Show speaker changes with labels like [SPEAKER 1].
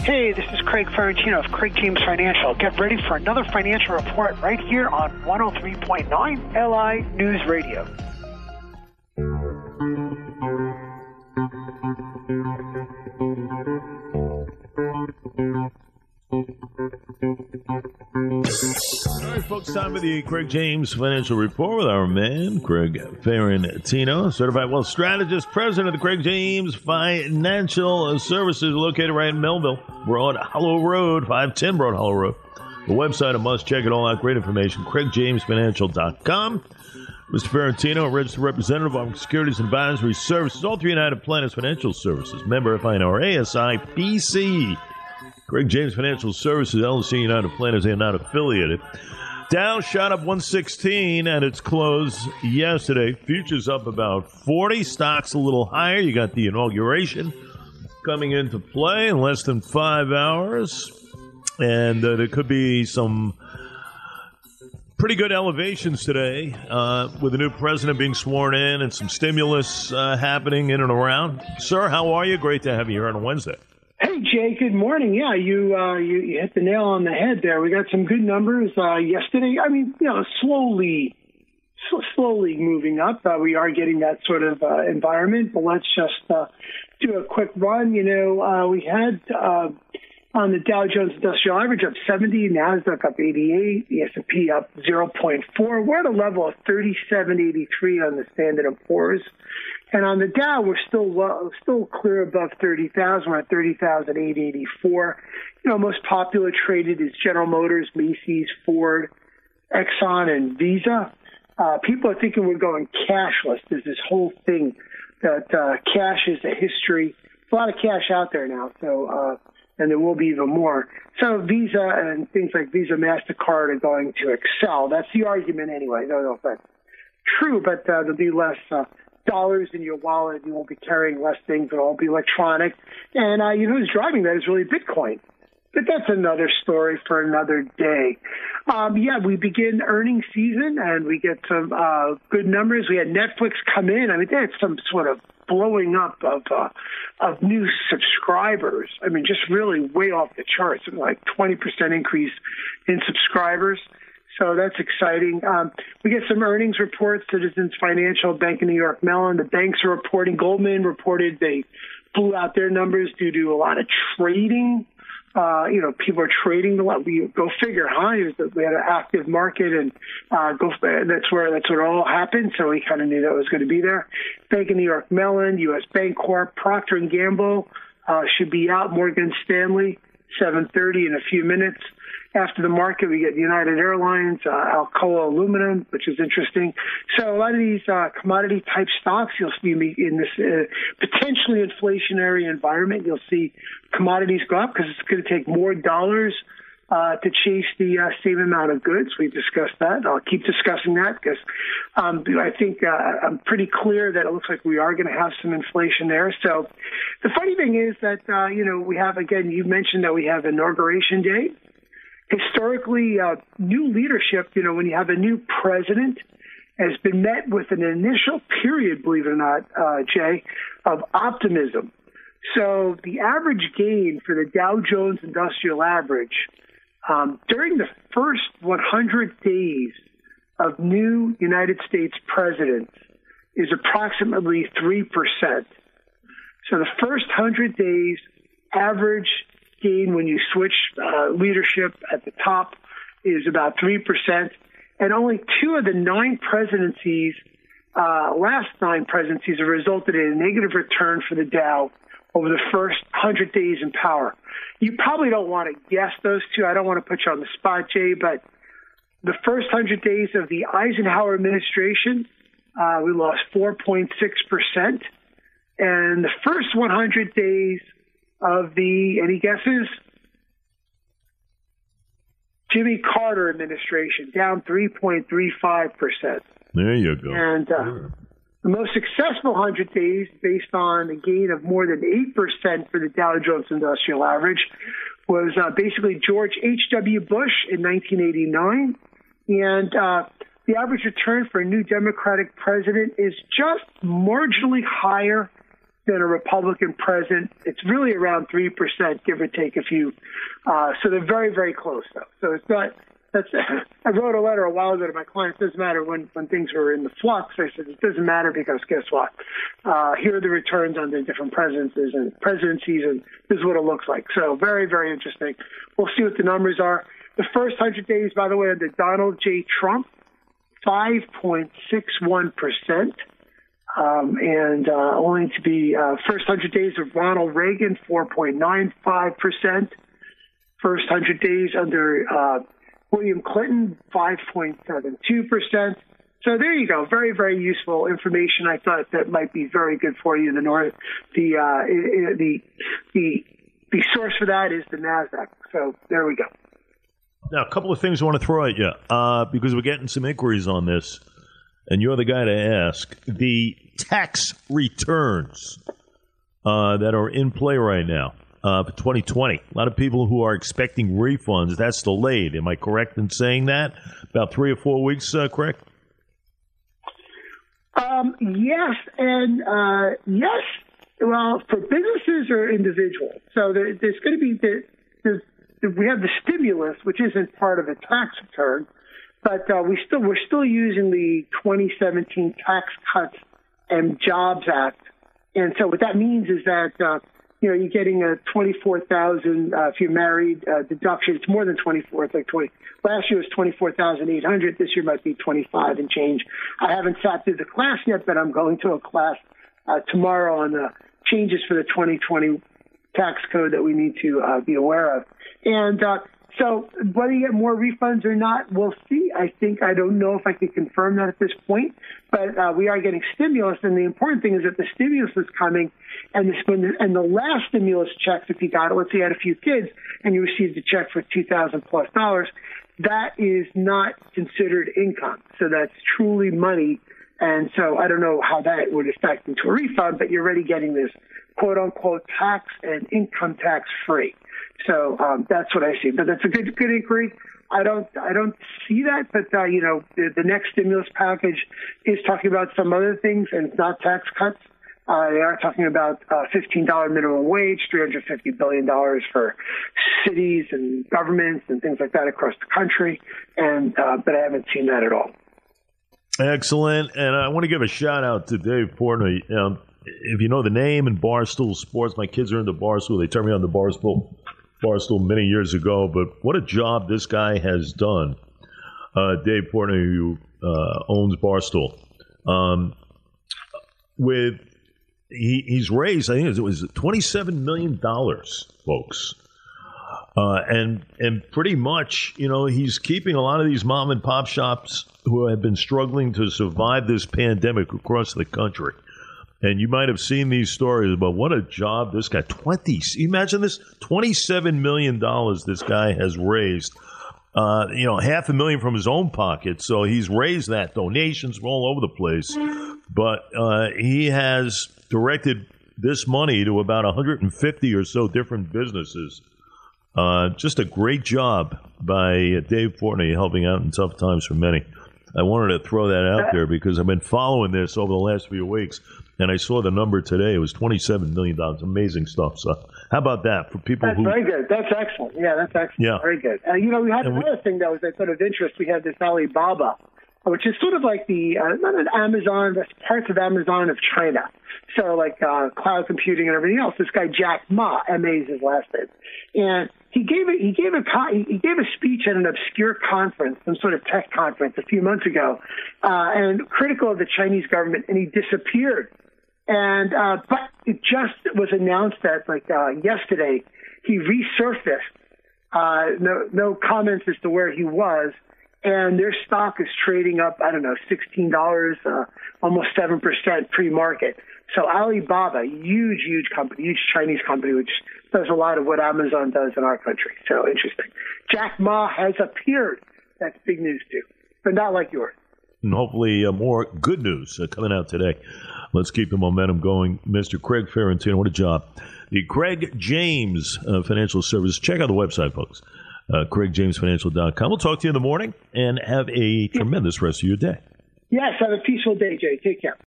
[SPEAKER 1] Hey, this is Craig Ferrantino of Craig James Financial. Get ready for another financial report right here on 103.9 LI News Radio.
[SPEAKER 2] All right, folks, time for the Craig James Financial Report with our man, Craig Ferrantino, certified wealth strategist, president of the Craig James Financial Services, located right in Melville, Broad Hollow Road, 510 Broad Hollow Road. The website, I must check it all out. Great information, craigjamesfinancial.com. Mr. Ferrantino, a registered representative of Securities and Advisory Services, all three United Planners Financial Services, member FINRA, SIPC. Craig James Financial Services, LLC, United Planners, they are not affiliated. Dow shot up 116 at its close yesterday. Futures up about 40. Stocks a little higher. You got the inauguration coming into play in less than 5 hours. And there could be some pretty good elevations today with the new president being sworn in and some stimulus happening in and around. Sir, how are you? Great to have you here on a Wednesday.
[SPEAKER 1] Hey, Jay, good morning. Yeah, you hit the nail on the head there. We got some good numbers yesterday. I mean, slowly moving up. We are getting that sort of environment, but let's just do a quick run. We had on the Dow Jones Industrial Average up 70, NASDAQ up 88, the S&P up 0.4. We're at a level of 3783 on the Standard & Poor's. And on the Dow, we're still clear above 30,000. We're at 30,884. Most popular traded is General Motors, Macy's, Ford, Exxon, and Visa. People are thinking we're going cashless. There's this whole thing that cash is a history. There's a lot of cash out there now, so and there will be even more. So Visa and things like Visa, MasterCard are going to excel. That's the argument anyway. I don't know if that's true, but there'll be less dollars in your wallet. You won't be carrying less things. It'll all be electronic. And who's driving that is really Bitcoin. But that's another story for another day. We begin earnings season, and we get some good numbers. We had Netflix come in. I mean, they had some sort of blowing up of new subscribers. I mean, just really way off the charts, like 20% increase in subscribers. So that's exciting. We get some earnings reports, Citizens Financial, Bank of New York Mellon. The banks are reporting. Goldman reported they blew out their numbers due to a lot of trading. People are trading a lot. We go figure, huh? We had an active market, and that's where it all happened. So we kind of knew that was going to be there. Bank of New York Mellon, U.S. Bancorp, Procter & Gamble should be out. Morgan Stanley, 7:30 in a few minutes. After the market, we get United Airlines, Alcoa Aluminum, which is interesting. So a lot of these commodity-type stocks, you'll see in this potentially inflationary environment, you'll see commodities go up because it's going to take more dollars to chase the same amount of goods. We discussed that. I'll keep discussing that because I think I'm pretty clear that it looks like we are going to have some inflation there. So the funny thing is that, we have, again, you mentioned that we have Inauguration Day. Historically, new leadership, when you have a new president, has been met with an initial period, believe it or not, Jay, of optimism. So the average gain for the Dow Jones Industrial Average during the first 100 days of new United States presidents is approximately 3%. So the first 100 days average gain when you switch leadership at the top is about 3%. And only two of the last nine presidencies have resulted in a negative return for the Dow over the first 100 days in power. You probably don't want to guess those two. I don't want to put you on the spot, Jay, but the first 100 days of the Eisenhower administration, we lost 4.6%. And the first 100 days of the, any guesses? Jimmy Carter administration, down 3.35%.
[SPEAKER 2] There you go.
[SPEAKER 1] And the most successful 100 days, based on a gain of more than 8% for the Dow Jones Industrial Average, was basically George H.W. Bush in 1989. And the average return for a new Democratic president is just marginally higher than a Republican president. It's really around 3%, give or take a few. So they're very, very close, though. So it's not. I wrote a letter a while ago to my clients. It doesn't matter when things were in the flux. I said it doesn't matter because guess what? Here are the returns on the different presidencies, and this is what it looks like. So very, very interesting. We'll see what the numbers are. The first 100 days, by the way, under Donald J. Trump, 5.61%. And only to be first 100 days of Ronald Reagan, 4.95%. First 100 days under William Clinton, 5.72%. So there you go. Very, very useful information. I thought that might be very good for you in the North. The source for that is the NASDAQ. So there we go.
[SPEAKER 2] Now, a couple of things I want to throw at you because we're getting some inquiries on this, and you're the guy to ask. The tax returns that are in play right now for 2020. A lot of people who are expecting refunds, that's delayed. Am I correct in saying that? About 3 or 4 weeks, correct?
[SPEAKER 1] Yes, and yes. Well, for businesses or individuals. So there's going to be we have the stimulus, which isn't part of a tax return, but we're still using the 2017 Tax Cuts and Jobs Act, and so what that means is that you're getting a $24,000 if you're married deduction. It's more than 24. It's like 20. Last year was 24,800. This year might be 25 and change. I haven't sat through the class yet, but I'm going to a class tomorrow on the changes for the 2020 tax code that we need to be aware of. And so whether you get more refunds or not, we'll see. I don't know if I can confirm that at this point, but we are getting stimulus. And the important thing is that the stimulus is coming, and the last stimulus checks, if you got it, let's say you had a few kids and you received a check for $2,000+, that is not considered income. So that's truly money. And so I don't know how that would affect into a refund, but you're already getting this quote unquote tax and income tax free. So that's what I see. But that's a good inquiry. I don't see that, but the next stimulus package is talking about some other things, and it's not tax cuts. They are talking about $15 minimum wage, $350 billion for cities and governments and things like that across the country. And but I haven't seen that at all.
[SPEAKER 2] Excellent. And I want to give a shout out to Dave Portnoy. If you know the name in Barstool Sports, my kids are into Barstool. They turned me on to Barstool many years ago. But what a job this guy has done, Dave Portnoy, who owns Barstool. He's raised, I think it was $27 million, folks. And pretty much, he's keeping a lot of these mom and pop shops who have been struggling to survive this pandemic across the country. And you might have seen these stories about what a job this guy, imagine this, $27 million this guy has raised, $500,000 from his own pocket. So he's raised that, donations from all over the place. But he has directed this money to about 150 or so different businesses. Just a great job by Dave Portnoy helping out in tough times for many. I wanted to throw that out there because I've been following this over the last few weeks, and I saw the number today. It was $27 million. Amazing stuff. So how about that for people
[SPEAKER 1] That's very good. That's excellent. Yeah, that's excellent. Yeah. Very good. We had another thing that was sort of interest. We had this Alibaba, which is sort of like not an Amazon, but parts of Amazon of China. So like cloud computing and everything else. This guy Jack Ma, M.A. is his last name, and he gave a speech at an obscure conference, some sort of tech conference, a few months ago, and critical of the Chinese government, and he disappeared. And but it just was announced that yesterday he resurfaced. No comments as to where he was. And their stock is trading up, $16, almost 7% pre-market. So Alibaba, huge company, huge Chinese company, which does a lot of what Amazon does in our country. So interesting. Jack Ma has appeared. That's big news too, but not like yours.
[SPEAKER 2] And hopefully more good news coming out today. Let's keep the momentum going. Mr. Craig Ferentino, what a job. The Craig James Financial Services. Check out the website, folks. CraigJamesFinancial.com. We'll talk to you in the morning and have a tremendous rest of your day.
[SPEAKER 1] Yes, have a peaceful day, Jay. Take care.